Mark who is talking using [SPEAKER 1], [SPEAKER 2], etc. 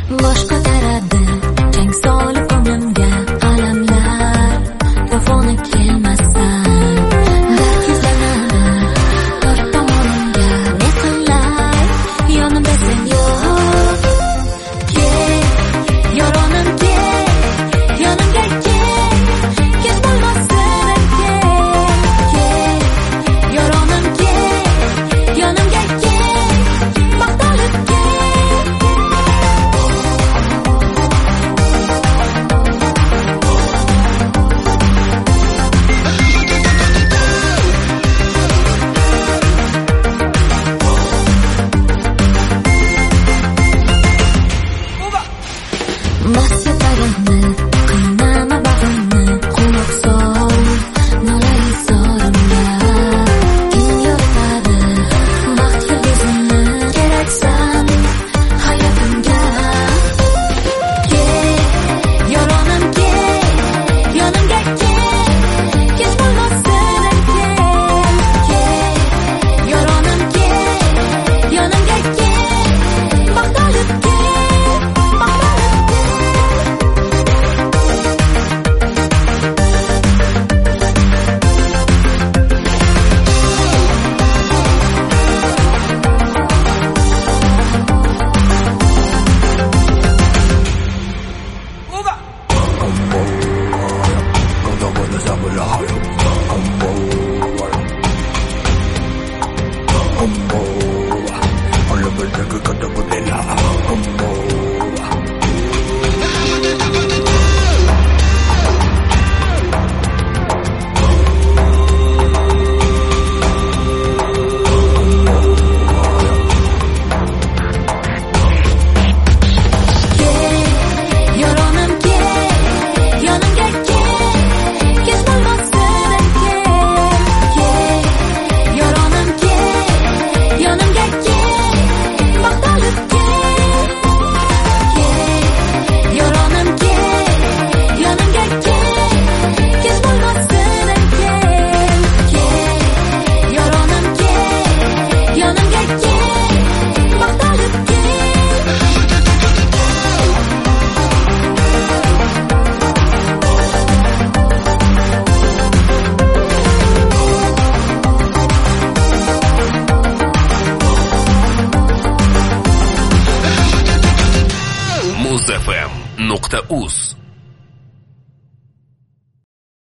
[SPEAKER 1] bosh ko'taradi chang solib ko'nglimga alamlar vafoni kelmasdan dard yuzlanadi to'rt tomonimga ne qilay yonimda sen yo'q kel yoronam kel yonimga kel kech bo'lmasin kel yoronam kel yonimga kel maqtalib kel Masyatarni qiynama bag'rimni quloq sol nolai zorimga kim yoritadi baxt yulduzini keraksan hayotimga kel yoronam kel yonimga kel kech bo'lmasin kel yoronam kel yonimga kel maqtalib kel
[SPEAKER 2] muzfm.uz